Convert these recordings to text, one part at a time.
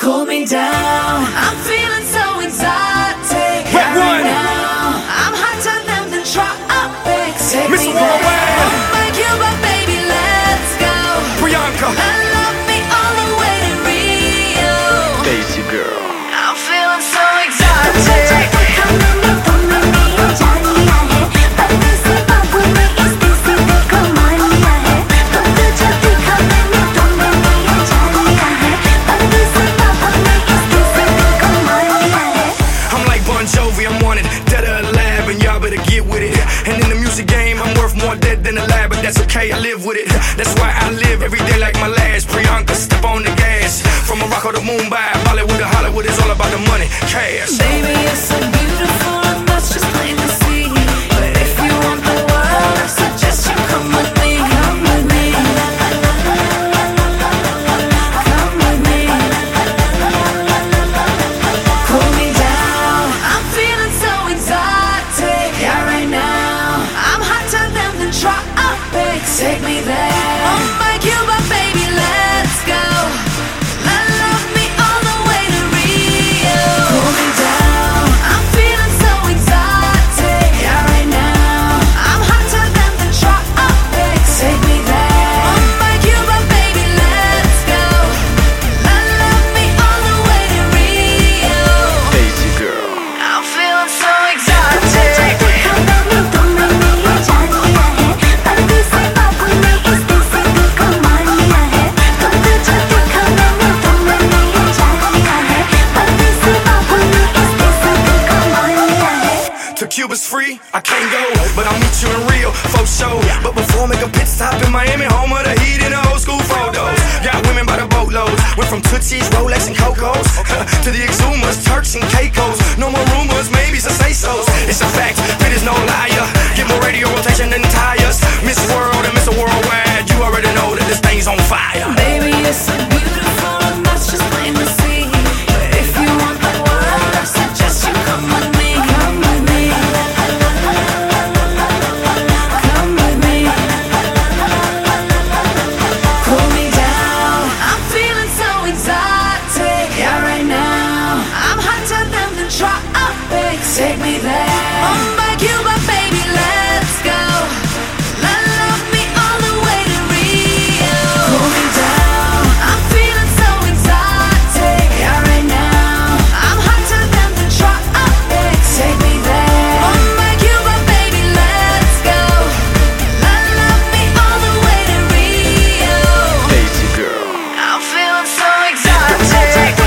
Cool me down. I'm feeling so exotic. Right now, I'm hotter than the tropics. Take me there. Oh my Cuba, baby, let's go. Priyanka, love me all the way to Rio. Daisy girl. I'm feeling so exotic. I'm wanted, dead or alive, and y'all better get with it. And in the music game, I'm worth more dead than alive, but that's okay, I live with it. That's why I live every day like my last. Priyanka, step on the gas. From Morocco to Mumbai, Bollywood to Hollywood, it's all about the money, cash. Baby, you're so beautiful, and that's just plain to see. But if you want the world, I suggest you come with me. Come with me. Come with me. Cool me down. I'm feeling so exotic. Yeah, right now, I'm hotter than the tropics. Take me there. Oh my Cuba, baby, let's go. Love me all the way to Rio. Cool me down. I'm feeling so exotic. Yeah, right now, I'm hotter than the tropics. Take me there. Oh my Cuba, baby, let's go. Love me all the way to Rio. Daisy girl. I'm feeling so exotic. To Cuba's free, I can't go, but I'll meet you in Rio, for sure. But before, make a pit stop in Miami, home of the heat and the old school photos. Got women by the boatloads, went from Tootsies, Rolex and Cocos to the Exumas, Turks and Caicos. No more rumors, maybe some say-sos. It's a fact, Pit is no liar. Get more radio rotation than tires. Miss World and Mr. Worldwide, you already know that this thing's on fire. Baby, you're so beautiful, and that's just plain to see. But if you want the world, I suggest you come with me. Come with me. Come with me. Cool me down. I'm feeling so exotic. Yeah, right now, I'm hotter than the tropics. Take me there. Oh my Cuba, baby, let's go. Love me all the way to Rio. Cool me down. I'm feeling so exotic. Yeah, right now, I'm hotter than the tropics. Take me there. Oh my Cuba, baby, let's go. Love me all the way to Rio. Daisy girl. I'm feeling so exotic.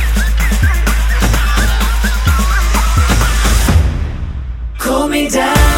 Cool me down.